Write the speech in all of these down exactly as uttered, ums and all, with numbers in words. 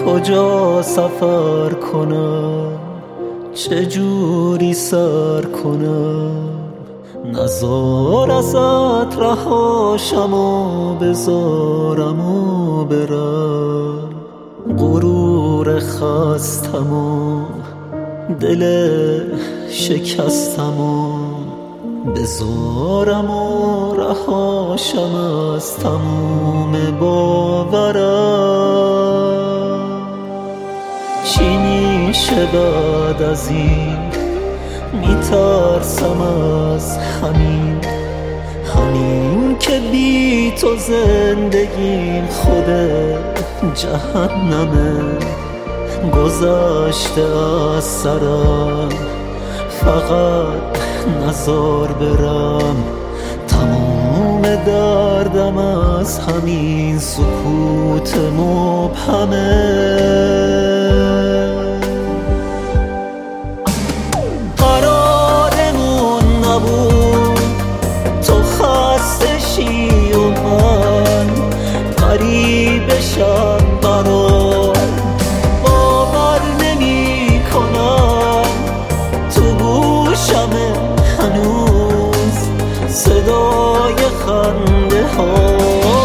کجا سفر کنم، چجوری سر کنم، نزار ازت رهاشم و بذارم و برم. غرور خستم و دل شکستم و بذارم و رهاشم از تموم باورم. چی میشه بعد از این؟ میترسم از همین، همین که بی تو زندگیم خود جهنمه. گذشته از سرم فقط نزار برم، تمام دردم از همین سکوت مبهمه. قرارمون نبود تو خسته شی و من غریب بشم برات. باور نمی کنم تو گوشمه هنوز صدای خنده ها.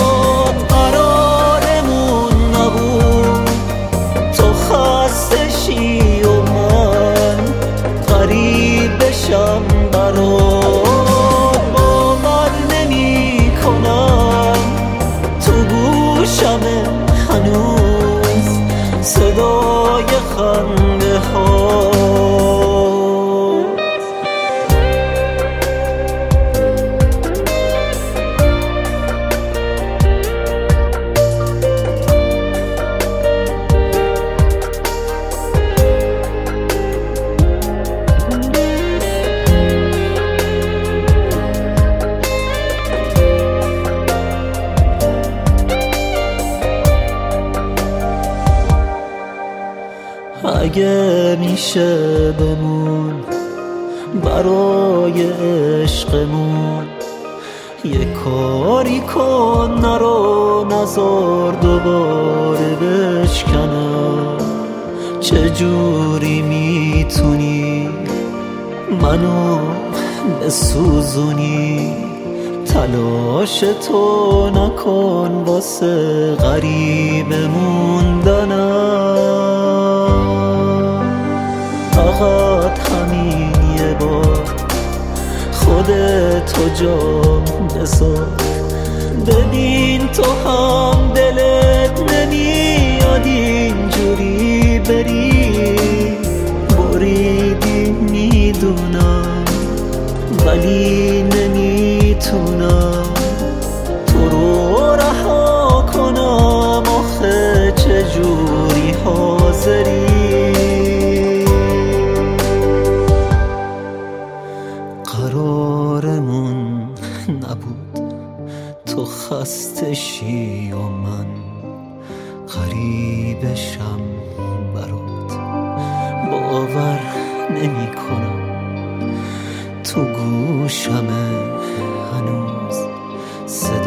قرارمون نبود تو خسته شی و من غریب بشم برات. باور نمی کنم تو گوشمه هنوز صدای خنده ها. اگه میشه بمون برای عشقمون، یه کاری کن نرو نزار دوباره بشکنم. چجوری میتونی منو بسوزونی؟ تلاش تو نکن واسه غریب موندنم. فقط همین یه بار خودتو جام بذار، ببین تو هم دلت نمیاد اینجوری بری. بریدی میدونم ولی نمیتونم تو رو رها کنم. آخه چجوری حاضری؟ قرارمون نبود تو خسته شی و من غریبشم برات. باور نمی کنم تو گوشمه هنوز